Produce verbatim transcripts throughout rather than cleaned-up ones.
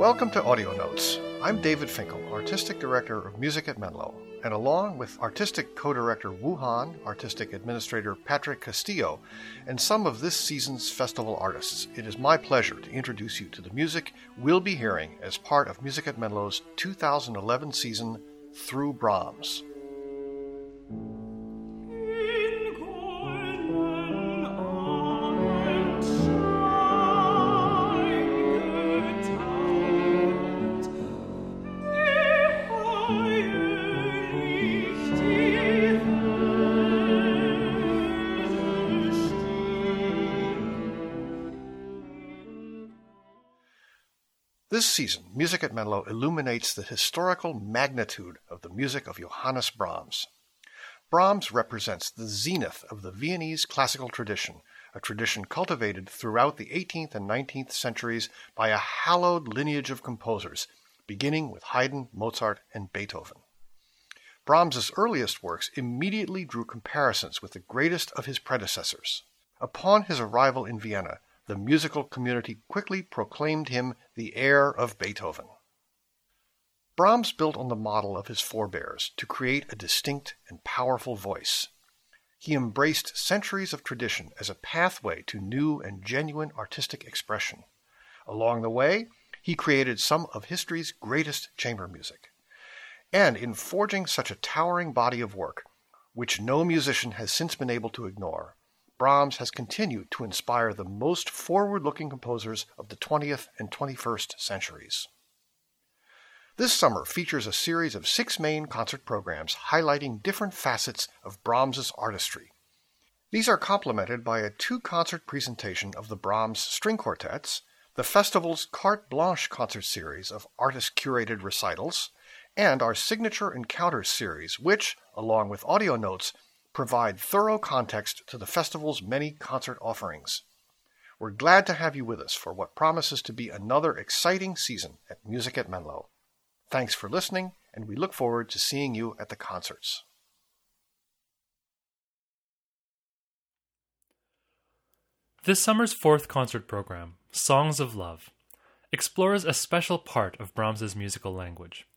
Welcome to Audio Notes. I'm David Finkel, Artistic Director of Music at Menlo, and along with Artistic Co-Director Wu Han, Artistic Administrator Patrick Castillo, and some of this season's festival artists, it is my pleasure to introduce you to the music we'll be hearing as part of Music at Menlo's two thousand eleven season, Through Brahms. This season, Music at Menlo illuminates the historical magnitude of the music of Johannes Brahms. Brahms represents the zenith of the Viennese classical tradition, a tradition cultivated throughout the eighteenth and nineteenth centuries by a hallowed lineage of composers, beginning with Haydn, Mozart, and Beethoven. Brahms's earliest works immediately drew comparisons with the greatest of his predecessors. Upon his arrival in Vienna, the musical community quickly proclaimed him the heir of Beethoven. Brahms built on the model of his forebears to create a distinct and powerful voice. He embraced centuries of tradition as a pathway to new and genuine artistic expression. Along the way, he created some of history's greatest chamber music. And in forging such a towering body of work, which no musician has since been able to ignore, Brahms has continued to inspire the most forward-looking composers of the twentieth and twenty-first centuries. This summer features a series of six main concert programs highlighting different facets of Brahms's artistry. These are complemented by a two-concert presentation of the Brahms string quartets, the festival's Carte Blanche concert series of artist-curated recitals, and our Signature Encounters series, which, along with audio notes, provide thorough context to the festival's many concert offerings. We're glad to have you with us for what promises to be another exciting season at Music at Menlo. Thanks for listening, and we look forward to seeing you at the concerts. This summer's fourth concert program, Songs of Love, explores a special part of Brahms's musical language.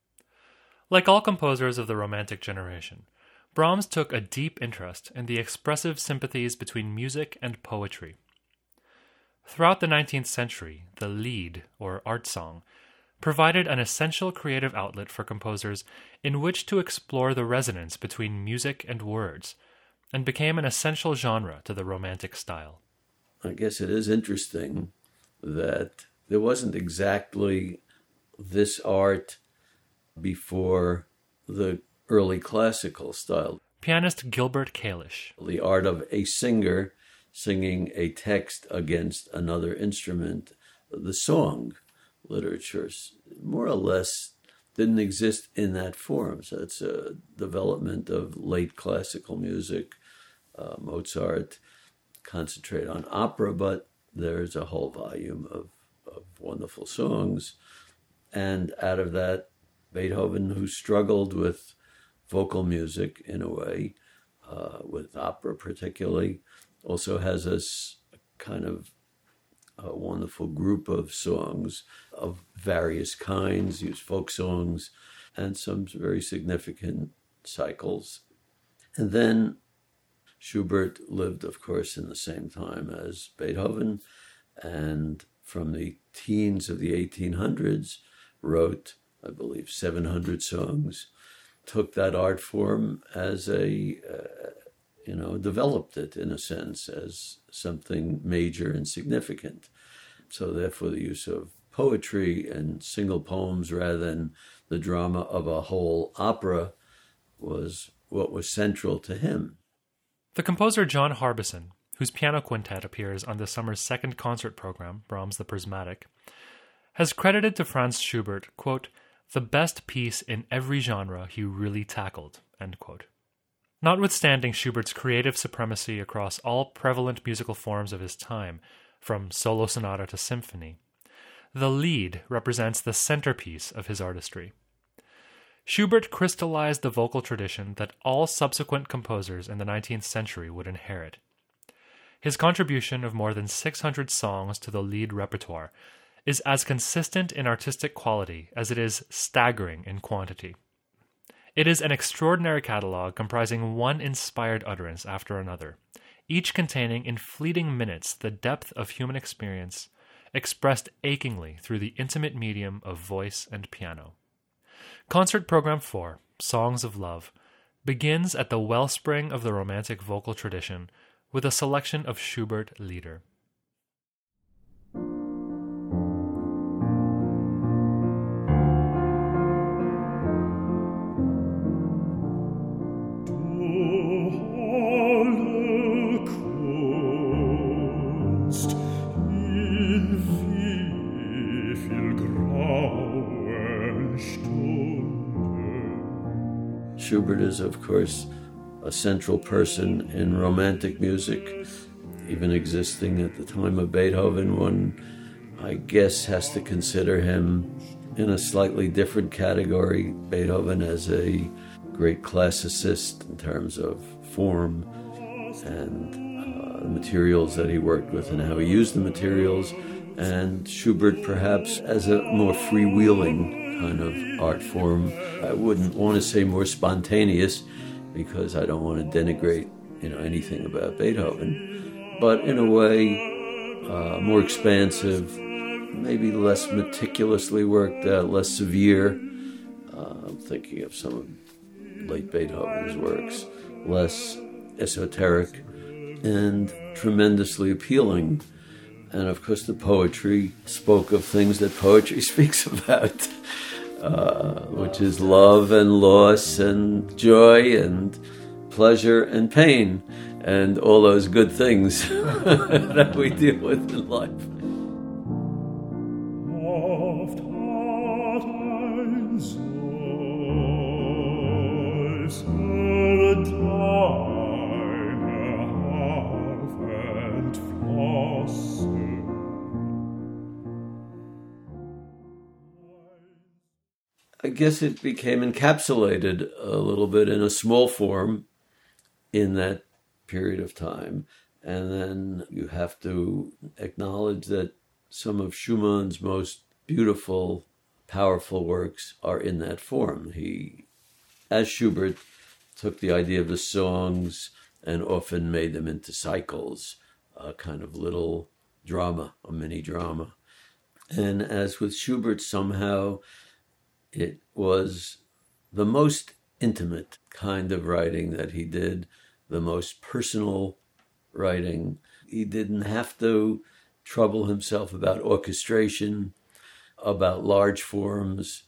Like all composers of the Romantic generation, Brahms took a deep interest in the expressive sympathies between music and poetry. Throughout the nineteenth century, the Lied, or art song, provided an essential creative outlet for composers in which to explore the resonance between music and words, and became an essential genre to the Romantic style. I guess it is interesting that there wasn't exactly this art before the early classical style. Pianist Gilbert Kalish. The art of a singer singing a text against another instrument, the song literature, more or less didn't exist in that form. So it's a development of late classical music. Uh, Mozart concentrated on opera, but there's a whole volume of, of wonderful songs. And out of that, Beethoven, who struggled with vocal music in a way, uh, with opera particularly, also has a kind of a wonderful group of songs of various kinds, use folk songs, and some very significant cycles. And then Schubert lived, of course, in the same time as Beethoven, and from the teens of the eighteen hundreds wrote, I believe, seven hundred songs, took that art form as a, uh, you know, developed it in a sense as something major and significant. So therefore the use of poetry and single poems rather than the drama of a whole opera was what was central to him. The composer John Harbison, whose piano quintet appears on the summer's second concert program, Brahms the Prismatic, has credited to Franz Schubert, quote, the best piece in every genre he really tackled, end quote. Notwithstanding Schubert's creative supremacy across all prevalent musical forms of his time, from solo sonata to symphony, the Lied represents the centerpiece of his artistry. Schubert crystallized the vocal tradition that all subsequent composers in the nineteenth century would inherit. His contribution of more than six hundred songs to the Lied repertoire is as consistent in artistic quality as it is staggering in quantity. It is an extraordinary catalog comprising one inspired utterance after another, each containing in fleeting minutes the depth of human experience expressed achingly through the intimate medium of voice and piano. Concert Program four, Songs of Love, begins at the wellspring of the Romantic vocal tradition with a selection of Schubert Lieder. Schubert is, of course, a central person in Romantic music, even existing at the time of Beethoven. One, I guess, has to consider him in a slightly different category. Beethoven as a great classicist in terms of form and uh, the materials that he worked with and how he used the materials, and Schubert perhaps as a more freewheeling kind of art form. I wouldn't want to say more spontaneous because I don't want to denigrate, you know, anything about Beethoven, but in a way uh, more expansive, maybe less meticulously worked out, less severe. Uh, I'm thinking of some of late Beethoven's works, less esoteric and tremendously appealing. And of course the poetry spoke of things that poetry speaks about, uh, which is love and loss and joy and pleasure and pain and all those good things that we deal with in life. I guess it became encapsulated a little bit in a small form in that period of time. And then you have to acknowledge that some of Schumann's most beautiful, powerful works are in that form. He, as Schubert, took the idea of the songs and often made them into cycles, a kind of little drama, a mini drama. And as with Schubert, somehow it was the most intimate kind of writing that he did, the most personal writing. He didn't have to trouble himself about orchestration, about large forms,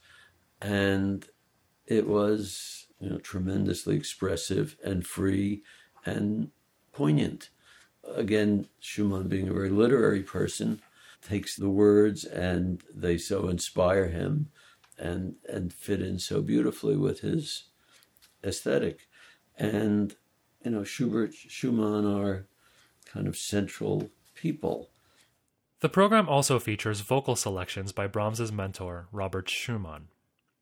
and it was, you know, tremendously expressive and free and poignant. Again, Schumann, being a very literary person, takes the words and they so inspire him and and fit in so beautifully with his aesthetic. And, you know, Schubert, Schumann are kind of central people. The program also features vocal selections by Brahms's mentor, Robert Schumann.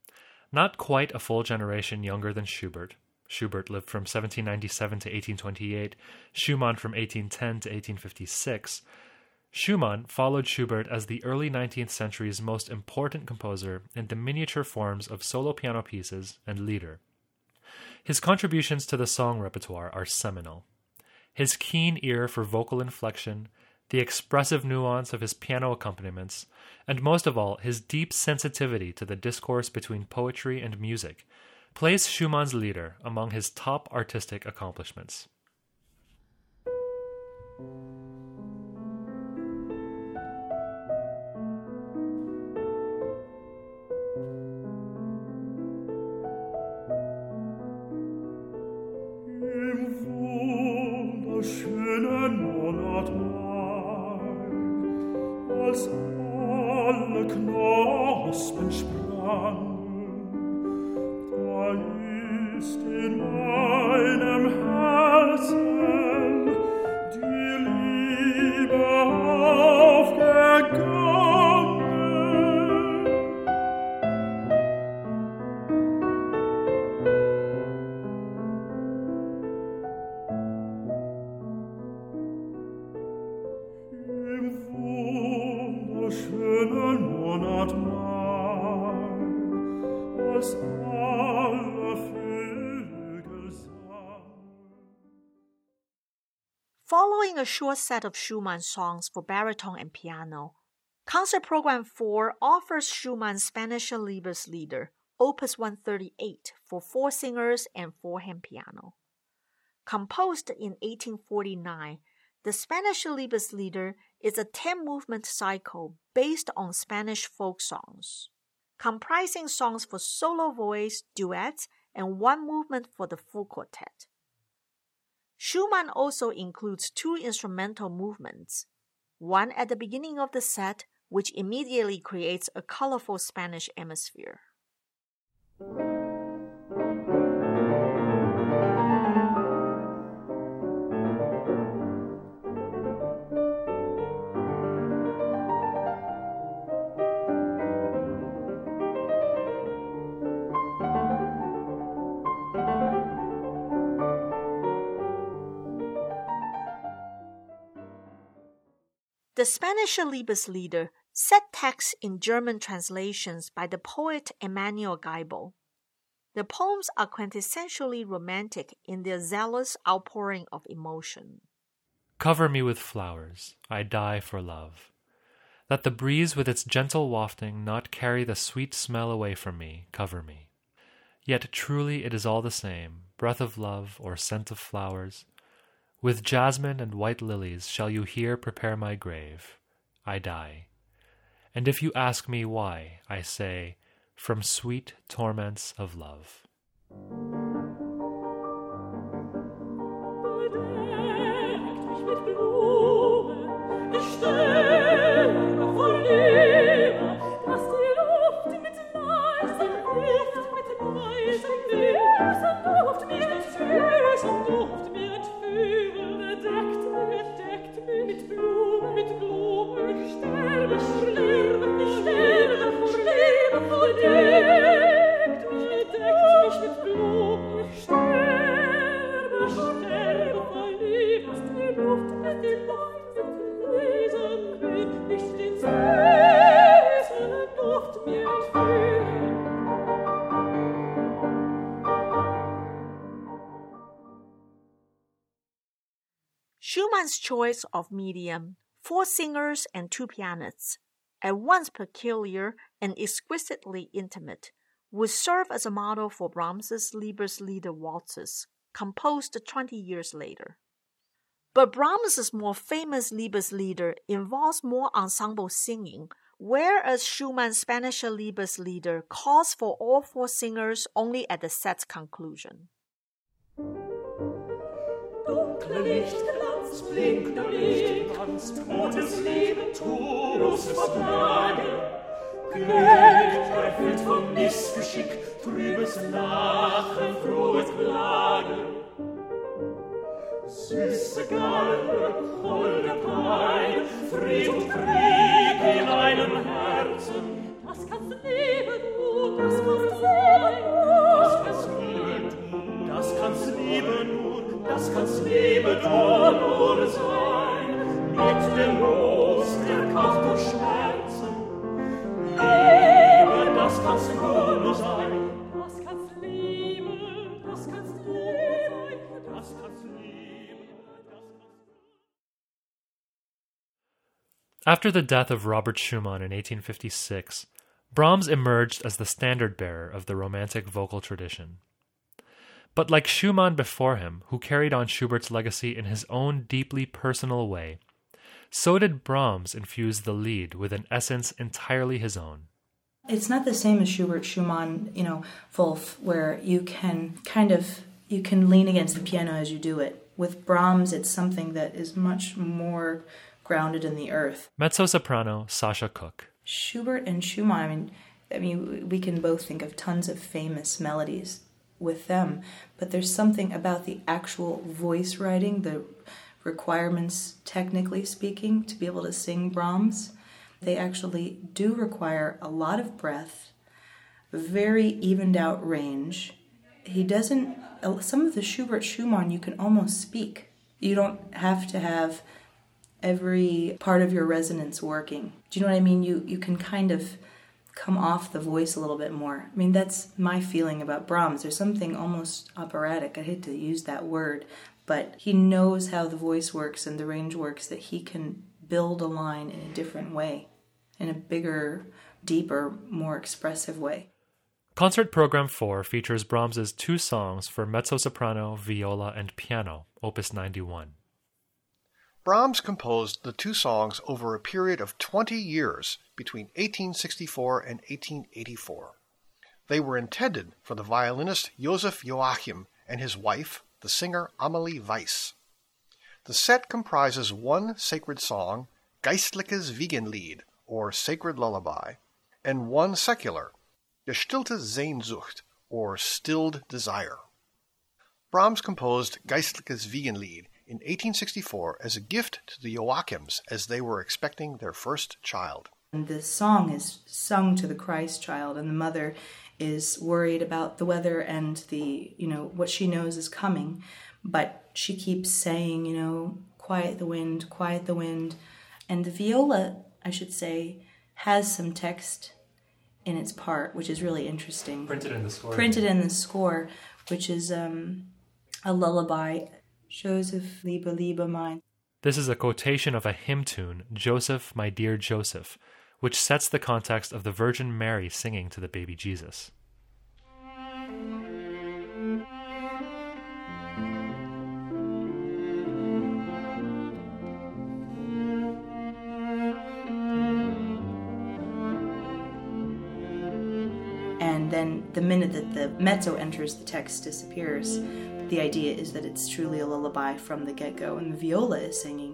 Not quite a full generation younger than Schubert. Schubert lived from seventeen ninety-seven to eighteen twenty-eight, Schumann from eighteen ten to eighteen fifty-six. Schumann followed Schubert as the early nineteenth century's most important composer in the miniature forms of solo piano pieces and lieder. His contributions to the song repertoire are seminal. His keen ear for vocal inflection, the expressive nuance of his piano accompaniments, and most of all, his deep sensitivity to the discourse between poetry and music, place Schumann's Lieder among his top artistic accomplishments. Als alle Knospen sprangen, da ist in meinem Herzen die Liebe aufgegangen. Im wunderschönen Following a short set of Schumann songs for baritone and piano, Concert Program four offers Schumann's Spanische Liebeslieder, Opus one thirty-eight, for four singers and four-hand piano. Composed in eighteen forty-nine, the Spanische Liebeslieder is a ten-movement cycle based on Spanish folk songs, comprising songs for solo voice, duets, and one movement for the full quartet. Schumann also includes two instrumental movements, one at the beginning of the set, which immediately creates a colorful Spanish atmosphere. The Spanische Liebeslieder set text in German translations by the poet Emanuel Geibel. The poems are quintessentially romantic in their zealous outpouring of emotion. Cover me with flowers, I die for love. Let the breeze with its gentle wafting not carry the sweet smell away from me, cover me. Yet truly it is all the same, breath of love or scent of flowers. With jasmine and white lilies shall you here prepare my grave. I die. And if you ask me why, I say, from sweet torments of love. Schumann's choice of medium, four singers and two pianists, at once peculiar and exquisitely intimate, would serve as a model for Brahms's Liebeslieder waltzes, composed twenty years later. But Brahms's more famous Liebeslieder involves more ensemble singing, whereas Schumann's Spanische Liebeslieder calls for all four singers only at the set's conclusion. Dunkle Lichtglanz, blinkender Lichtglanz, totes Leben, großes Vertragen. Glück, erfüllt vom Missgeschick, trübes Lachen, frohes Klagen. Süße Galle, holde Pein, Fried und Krieg in einem Herzen. Das kann's leben, du, das kann's leben, du, das kann's leben, du, das kann's leben, du, nur sein. Mit dem Los, der kauft durch Schmerzen. Leben, das kann's nur sein. Das kann's leben, das kann's leben, das kann's leben. After the death of Robert Schumann in eighteen fifty-six, Brahms emerged as the standard-bearer of the Romantic vocal tradition. But like Schumann before him, who carried on Schubert's legacy in his own deeply personal way, so did Brahms infuse the Lied with an essence entirely his own. It's not the same as Schubert, Schumann, you know, Wolf, where you can kind of, you can lean against the piano as you do it. With Brahms, it's something that is much more grounded in the earth. Mezzo-soprano Sasha Cook. Schubert and Schumann, I mean, I mean, we can both think of tons of famous melodies with them, but there's something about the actual voice writing, the requirements, technically speaking, to be able to sing Brahms. They actually do require a lot of breath, very evened out range. He doesn't, some of the Schubert, Schumann, you can almost speak. You don't have to have every part of your resonance working. Do you know what I mean? You you can kind of come off the voice a little bit more. I mean, that's my feeling about Brahms. There's something almost operatic. I hate to use that word, but he knows how the voice works and the range works, that he can build a line in a different way, in a bigger, deeper, more expressive way. Concert Program four features Brahms's two songs for mezzo-soprano, viola, and piano, Opus ninety-one. Brahms composed the two songs over a period of twenty years between eighteen sixty-four and eighteen eighty-four. They were intended for the violinist Joseph Joachim and his wife, the singer Amalie Weiss. The set comprises one sacred song, Geistliches Wiegenlied, or Sacred Lullaby, and one secular, Gestillte Sehnsucht, or Stilled Desire. Brahms composed Geistliches Wiegenlied in eighteen sixty-four as a gift to the Joachims as they were expecting their first child. And the song is sung to the Christ child, and the mother is worried about the weather and the, you know, what she knows is coming, but she keeps saying, you know, quiet the wind, quiet the wind. And the viola, I should say, has some text in its part, which is really interesting. Printed in the score. Printed in the score, which is um, a lullaby, Joseph, Liebe, Liebe mein. This is a quotation of a hymn tune, Joseph, My Dear Joseph, which sets the context of the Virgin Mary singing to the baby Jesus. And then the minute that the mezzo enters, the text disappears. The idea is that it's truly a lullaby from the get-go, and the viola is singing.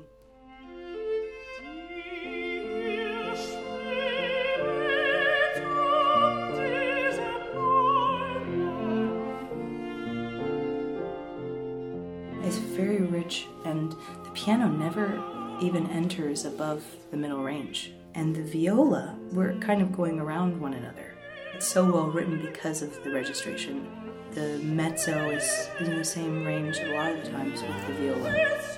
It's very rich, and the piano never even enters above the middle range. And the viola, we're kind of going around one another. It's so well written because of the registration. The mezzo is, is in the same range a lot of the times with the viola.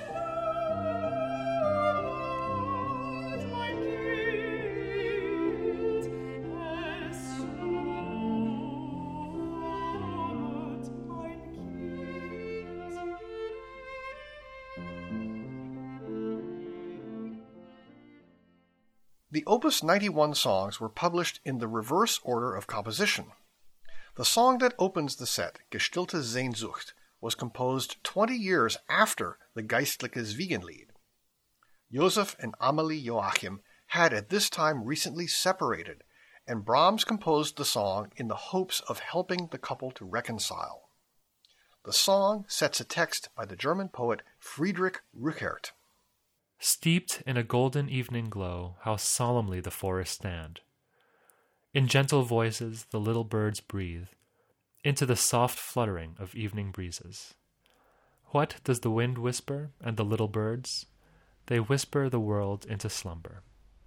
The Opus ninety-one songs were published in the reverse order of composition. The song that opens the set, Gestillte Sehnsucht, was composed twenty years after the Geistliches Wiegenlied. Joseph and Amalie Joachim had at this time recently separated, and Brahms composed the song in the hopes of helping the couple to reconcile. The song sets a text by the German poet Friedrich Rückert. Steeped in a golden evening glow, how solemnly the forests stand. In gentle voices the little birds breathe, into the soft fluttering of evening breezes. What does the wind whisper, and the little birds? They whisper the world into slumber.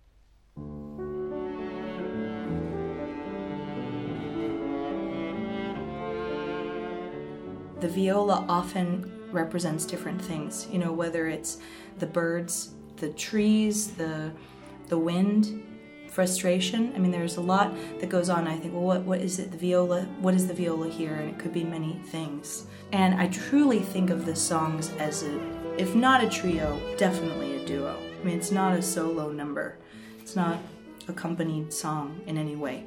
The viola often represents different things, you know, whether it's the birds, the trees, the the wind, frustration. I mean, there's a lot that goes on. I think, well, what what is it, the viola? What is the viola here? And it could be many things. And I truly think of the songs as a, if not a trio, definitely a duo. I mean, it's not a solo number. It's not a accompanied song in any way.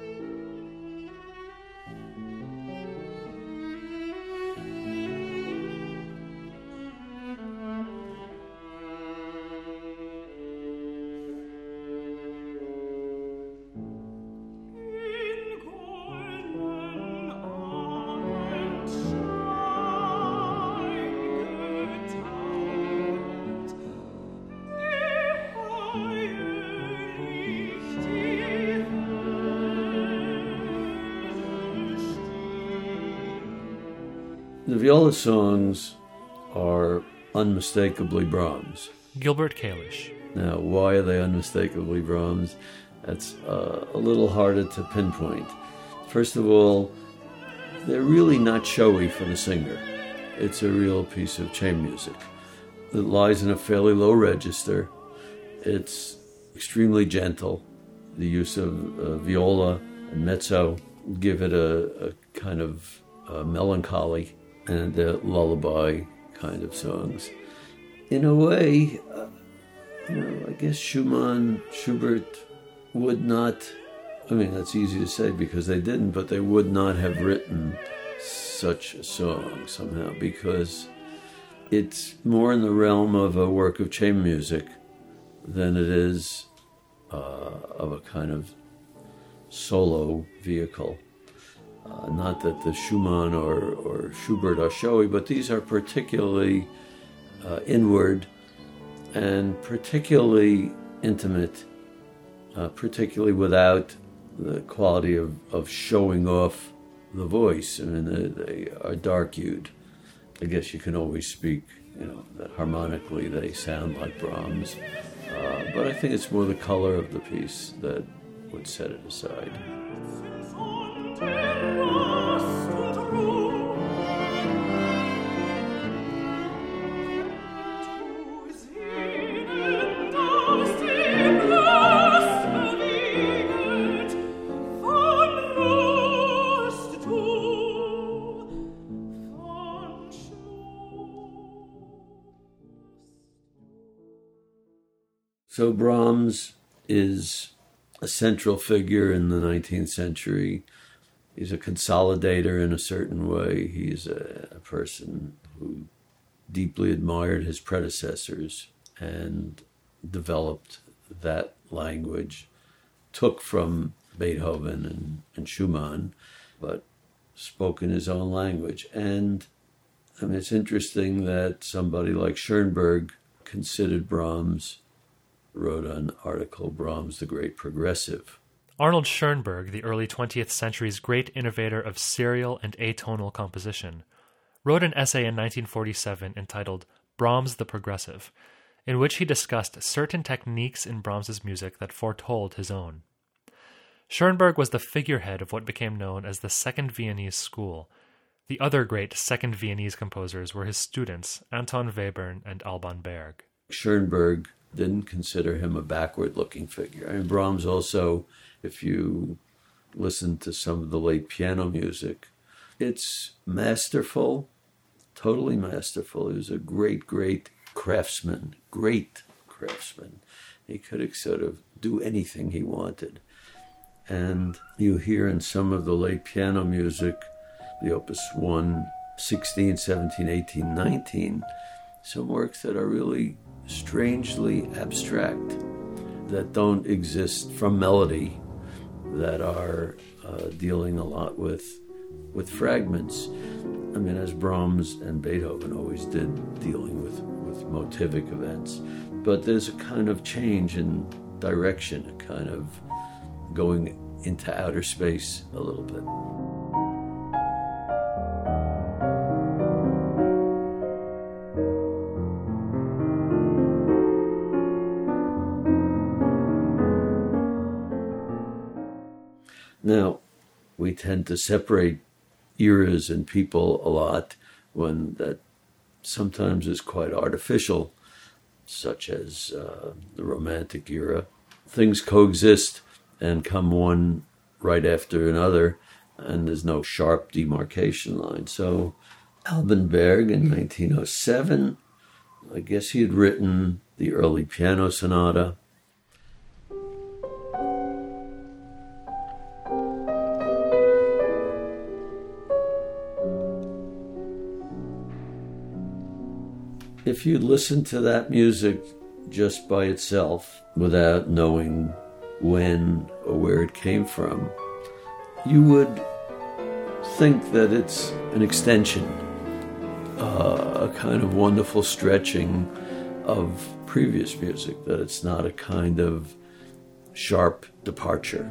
The viola songs are unmistakably Brahms. Gilbert Kalish. Now, why are they unmistakably Brahms? That's uh, a little harder to pinpoint. First of all, they're really not showy for the singer. It's a real piece of chamber music. It lies in a fairly low register. It's extremely gentle. the use of uh, viola and mezzo give it a, a kind of uh, melancholy and a lullaby kind of songs. In a way, uh, you know, I guess Schumann, Schubert would not, I mean, that's easy to say because they didn't, but they would not have written such a song somehow, because it's more in the realm of a work of chamber music than it is uh, of a kind of solo vehicle. Uh, not that the Schumann or, or Schubert are showy, but these are particularly uh, inward and particularly intimate, uh, particularly without the quality of, of showing off the voice. I mean, they, they are dark-hued. I guess you can always speak, you know, that harmonically they sound like Brahms. Uh, but I think it's more the color of the piece that would set it aside. So Brahms is a central figure in the nineteenth century. He's a consolidator in a certain way. He's a, a person who deeply admired his predecessors and developed that language, took from Beethoven and, and Schumann, but spoke in his own language. And I mean, it's interesting that somebody like Schoenberg considered Brahms, wrote an article, Brahms, the Great Progressive. Arnold Schoenberg, the early twentieth century's great innovator of serial and atonal composition, wrote an essay in nineteen forty-seven entitled Brahms the Progressive, in which he discussed certain techniques in Brahms's music that foretold his own. Schoenberg was the figurehead of what became known as the Second Viennese School. The other great Second Viennese composers were his students, Anton Webern and Alban Berg. Schoenberg didn't consider him a backward-looking figure. I mean, Brahms also, if you listen to some of the late piano music, it's masterful, totally masterful. He was a great, great craftsman, great craftsman. He could sort of do anything he wanted. And you hear in some of the late piano music, the Opus one, sixteen, seventeen, eighteen, nineteen, some works that are really strangely abstract, that don't exist from melody, that are uh, dealing a lot with with fragments. I mean, as Brahms and Beethoven always did, dealing with, with motivic events. But there's a kind of change in direction, a kind of going into outer space a little bit. Now, we tend to separate eras and people a lot when that sometimes is quite artificial, such as uh, the Romantic era. Things coexist and come one right after another, and there's no sharp demarcation line. So Alban Berg in nineteen oh seven, I guess he had written the early piano sonata. If you listen to that music just by itself, without knowing when or where it came from, you would think that it's an extension, uh, a kind of wonderful stretching of previous music, that it's not a kind of sharp departure.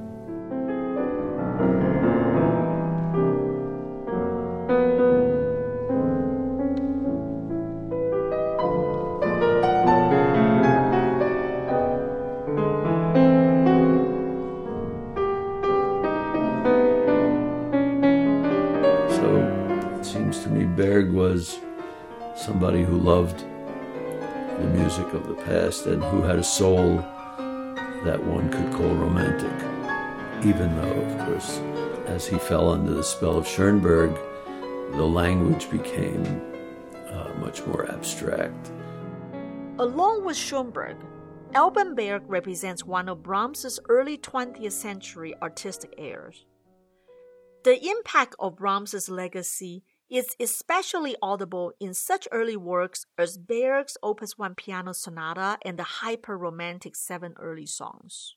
Berg was somebody who loved the music of the past and who had a soul that one could call romantic, even though, of course, as he fell under the spell of Schoenberg, the language became uh, much more abstract. Along with Schoenberg, Alban Berg represents one of Brahms's early twentieth century artistic heirs. The impact of Brahms's legacy is especially audible in such early works as Berg's Opus one Piano Sonata and the hyper-romantic Seven Early Songs.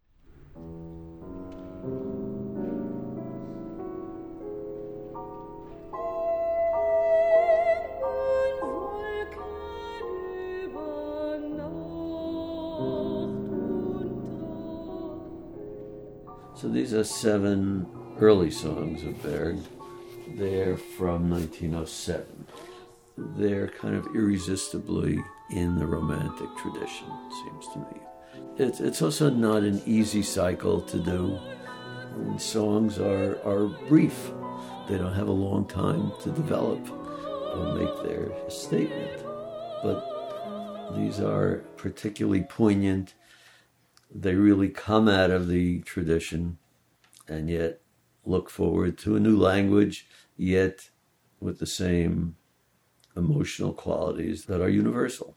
So these are seven early songs of Berg. They're from nineteen oh seven. They're kind of irresistibly in the romantic tradition, it seems to me. It's, it's also not an easy cycle to do. And songs are, are brief. They don't have a long time to develop or make their statement. But these are particularly poignant. They really come out of the tradition and yet look forward to a new language, yet with the same emotional qualities that are universal.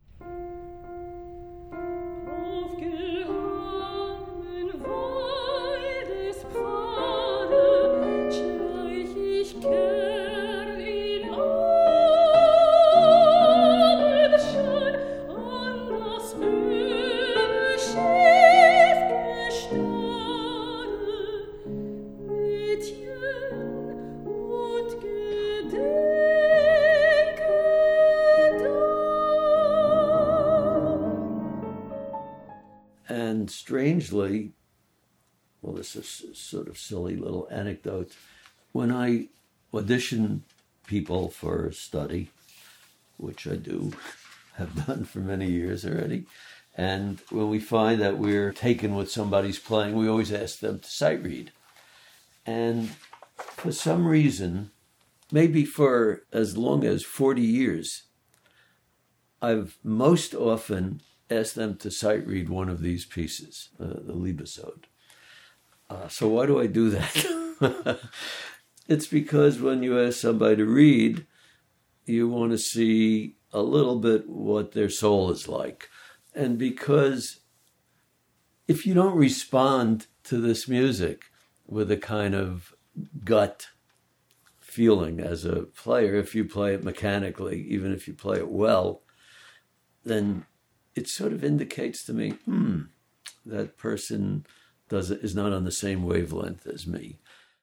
And strangely, well, this is a sort of silly little anecdote. When I audition people for study, which I do, have done for many years already, and when we find that we're taken with somebody's playing, we always ask them to sight read. And for some reason, maybe for as long as forty years, I've most often asked them to sight read one of these pieces, uh, the Liebesode. Uh, so why do I do that? It's because when you ask somebody to read, you want to see a little bit what their soul is like. And because if you don't respond to this music with a kind of gut feeling as a player, if you play it mechanically, even if you play it well, then it sort of indicates to me, hmm, that person does it, is not on the same wavelength as me.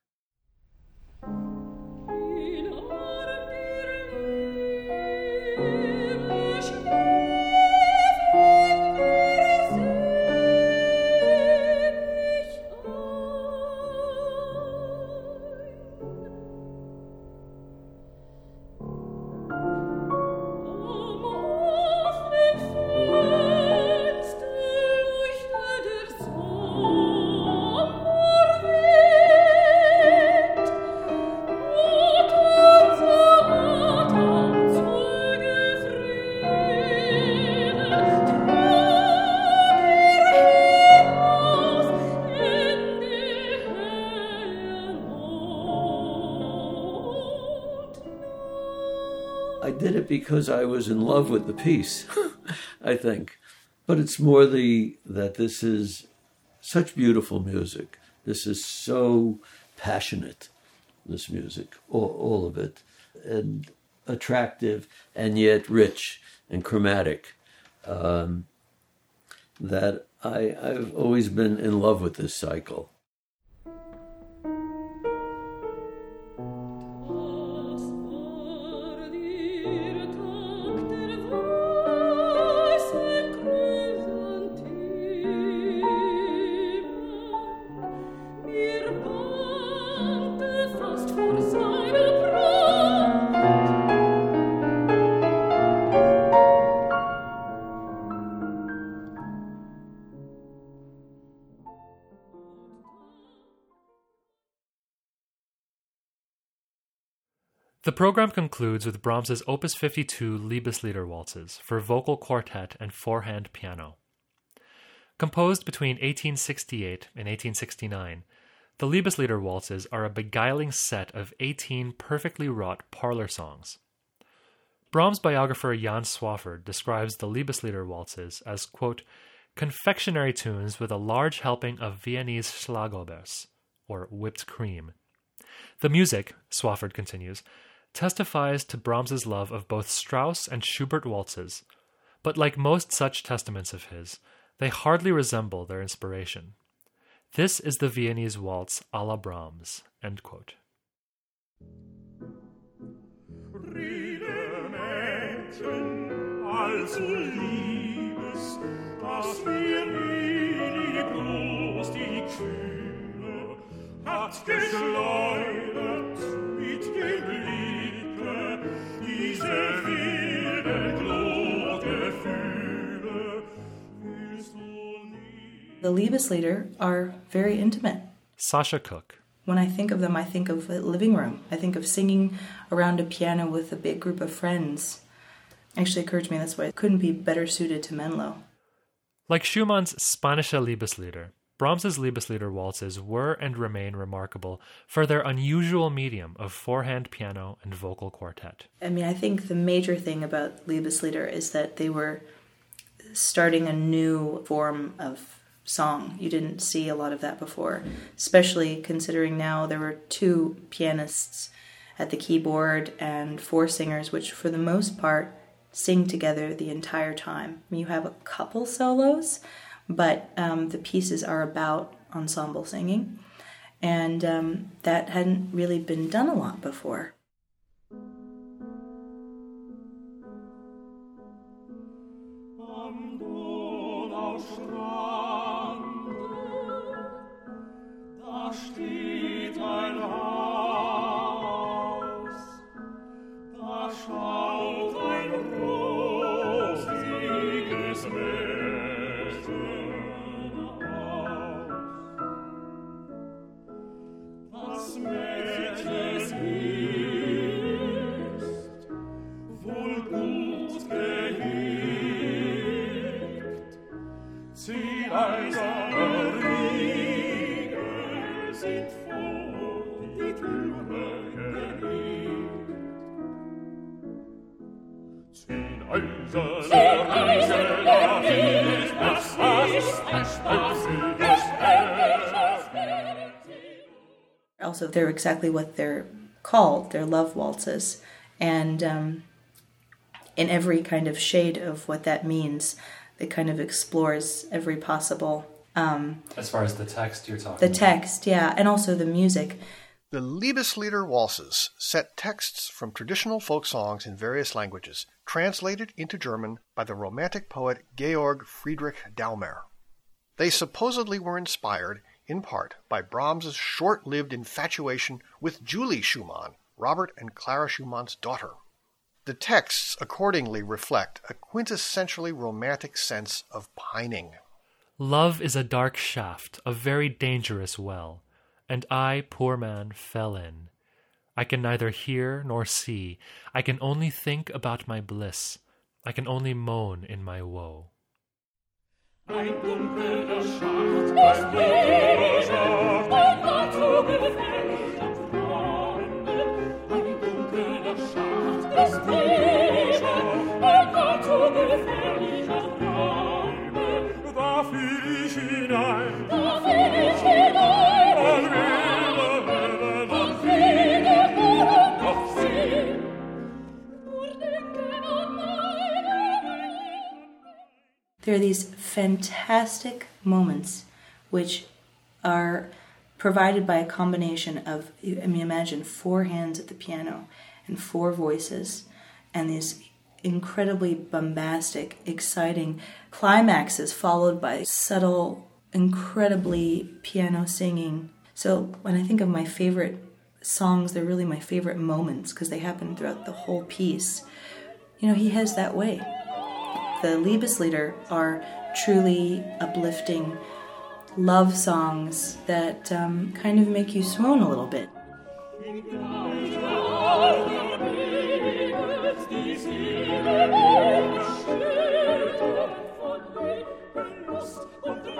I did it because I was in love with the piece, I think. But it's more the that this is such beautiful music. This is so passionate, this music, all, all of it, and attractive and yet rich and chromatic, um, that I, I've always been in love with this cycle. The program concludes with Brahms's Opus fifty-two Liebeslieder waltzes for vocal quartet and four-hand piano. Composed between eighteen sixty-eight and eighteen sixty-nine, the Liebeslieder waltzes are a beguiling set of eighteen perfectly wrought parlor songs. Brahms' biographer Jan Swafford describes the Liebeslieder waltzes as, quote, confectionery tunes with a large helping of Viennese Schlagobers, or whipped cream. The music, Swafford continues, testifies to Brahms's love of both Strauss and Schubert waltzes, but like most such testaments of his, they hardly resemble their inspiration. This is the Viennese waltz a la Brahms, end quote. Also Liebes, das wenig groß die Kühle hat geschleudert mit dem Blicke diese wilden Glotgefühle. The Liebeslieder are very intimate. Sasha Cook. When I think of them, I think of a living room. I think of singing around a piano with a big group of friends. Actually occurred to me that's why it couldn't be better suited to Menlo. Like Schumann's Spanische Liebeslieder, Brahms's Liebeslieder waltzes were and remain remarkable for their unusual medium of four-hand piano and vocal quartet. I mean, I think the major thing about Liebeslieder is that they were starting a new form of song. You didn't see a lot of that before, especially considering now there were two pianists at the keyboard and four singers, which for the most part sing together the entire time. I mean, you have a couple solos, but um, the pieces are about ensemble singing, and um, that hadn't really been done a lot before. Also, they're exactly what they're called. They're love waltzes. And um, in every kind of shade of what that means, it kind of explores every possible... Um, as far as the text you're talking The about. text, yeah, and also the music. The Liebeslieder waltzes set texts from traditional folk songs in various languages, translated into German by the Romantic poet Georg Friedrich Daumer. They supposedly were inspired, in part, by Brahms's short-lived infatuation with Julie Schumann, Robert and Clara Schumann's daughter. The texts accordingly reflect a quintessentially romantic sense of pining. Love is a dark shaft, a very dangerous well, and I, poor man, fell in. I can neither hear nor see. I can only think about my bliss. I can only moan in my woe. Ein dunkler Schacht, das Böse, ein Gott so gefährlicher Freunde. Ein dunkler Schacht, das Böse, ein Gott so gefährlicher Freunde. Da fiel ich hinein, da fiel ich hinein, und wieder, und wieder, nur noch sehen. Nur denken an meine. There are these fantastic moments which are provided by a combination of, I mean, imagine four hands at the piano and four voices and these incredibly bombastic, exciting climaxes followed by subtle, incredibly piano singing. So when I think of my favorite songs, they're really my favorite moments because they happen throughout the whole piece. You know, he has that way. The Liebeslieder are truly uplifting love songs that um, kind of make you swoon a little bit. Und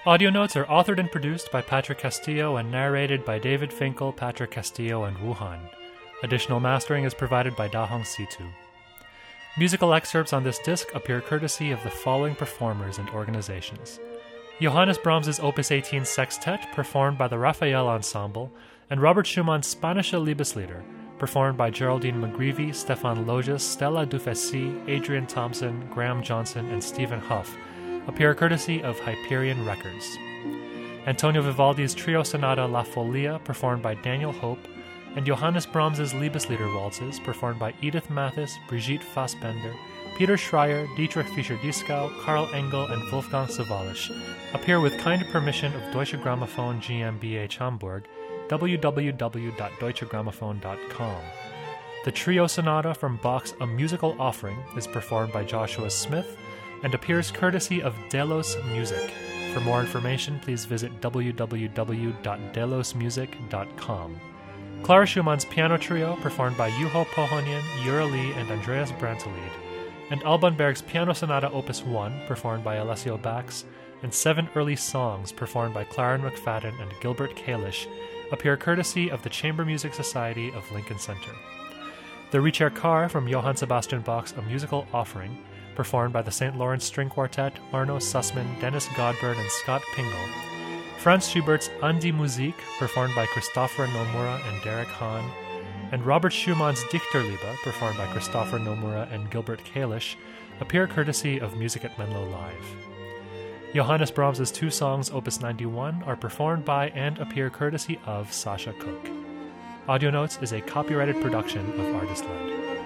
Audio notes are authored and produced by Patrick Castillo and narrated by David Finkel, Patrick Castillo, and Wu Han. Additional mastering is provided by Dahong Situ. Musical excerpts on this disc appear courtesy of the following performers and organizations: Johannes Brahms' Opus eighteen Sextet, performed by the Raphael Ensemble, and Robert Schumann's Spanische Liebeslieder, performed by Geraldine McGreevy, Stefan Loges, Stella Dufessy, Adrian Thompson, Graham Johnson, and Stephen Huff, appear courtesy of Hyperion Records. Antonio Vivaldi's Trio Sonata La Folia, performed by Daniel Hope, and Johannes Brahms' Liebeslieder waltzes, performed by Edith Mathis, Brigitte Fassbender, Peter Schreier, Dietrich Fischer-Dieskau, Karl Engel, and Wolfgang Sawallisch, appear with kind permission of Deutsche Grammophon GmbH Hamburg, w w w dot deutsche grammophon dot com. The Trio Sonata from Bach's A Musical Offering is performed by Joshua Smith and appears courtesy of Delos Music. For more information, please visit w w w dot delos music dot com. Clara Schumann's Piano Trio, performed by Juho Pohjonen, Jura Lee, and Andreas Brantelid, and Alban Berg's Piano Sonata Opus one, performed by Alessio Bax, and Seven Early Songs, performed by Claren McFadden and Gilbert Kalish, appear courtesy of the Chamber Music Society of Lincoln Center. The Ricercar from Johann Sebastian Bach's A Musical Offering, performed by the Saint Lawrence String Quartet, Arno Sussman, Dennis Godburn, and Scott Pingle. Franz Schubert's An die Musik, performed by Christopher Nomura and Derek Hahn, and Robert Schumann's Dichterliebe, performed by Christopher Nomura and Gilbert Kalish, appear courtesy of Music at Menlo Live. Johannes Brahms' two songs, Opus ninety-one, are performed by and appear courtesy of Sasha Cook. Audio Notes is a copyrighted production of Artist Led.